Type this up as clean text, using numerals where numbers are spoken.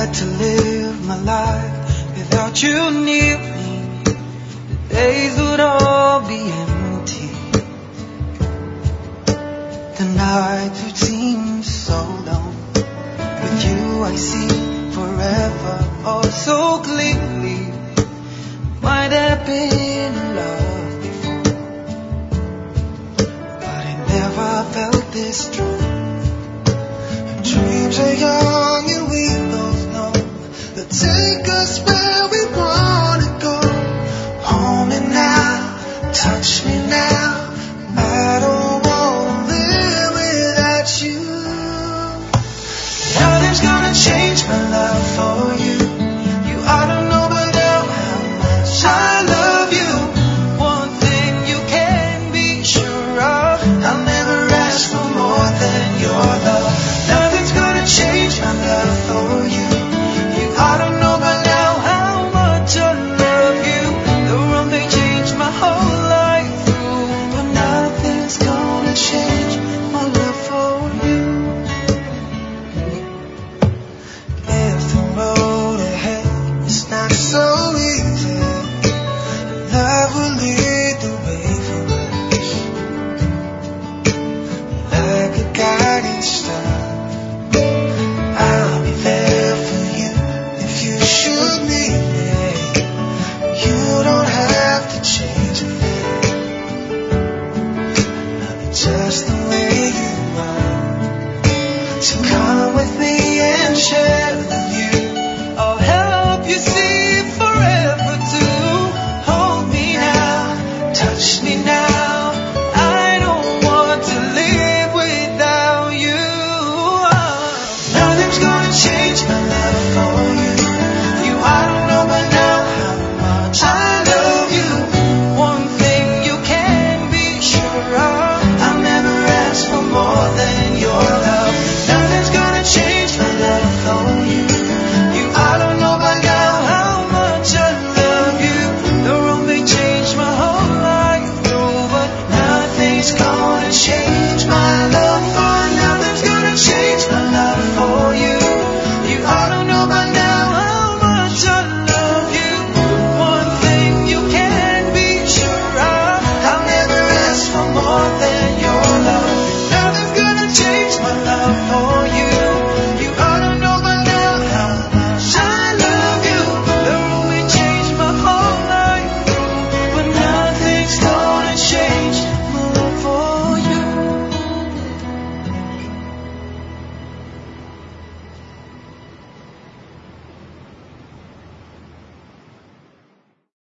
tried to live my life without you near me, the days would all be empty. The nights would seem so long. With you I see forever, oh so clearly. Might have been in love before, but I never felt this strong. Dreams are young and we both know they'll take us where we wanna go. Hold me now, touch me now. I don't wanna live without you. Nothing's gonna change my love for you. You ought to know by now how much I love you. One thing you can be sure of, I'll never ask for more than your love. Nothing's gonna change my love for you. You ought to know by now how much I love you. The world may change my whole life through, but nothing's gonna change my love for you. If the road ahead is not so easy, love will lead the way for us, like a guiding star. I'll be there for you if you should need me. You don't have to change a thing. I'll be just the way you are. So come with me and share the view.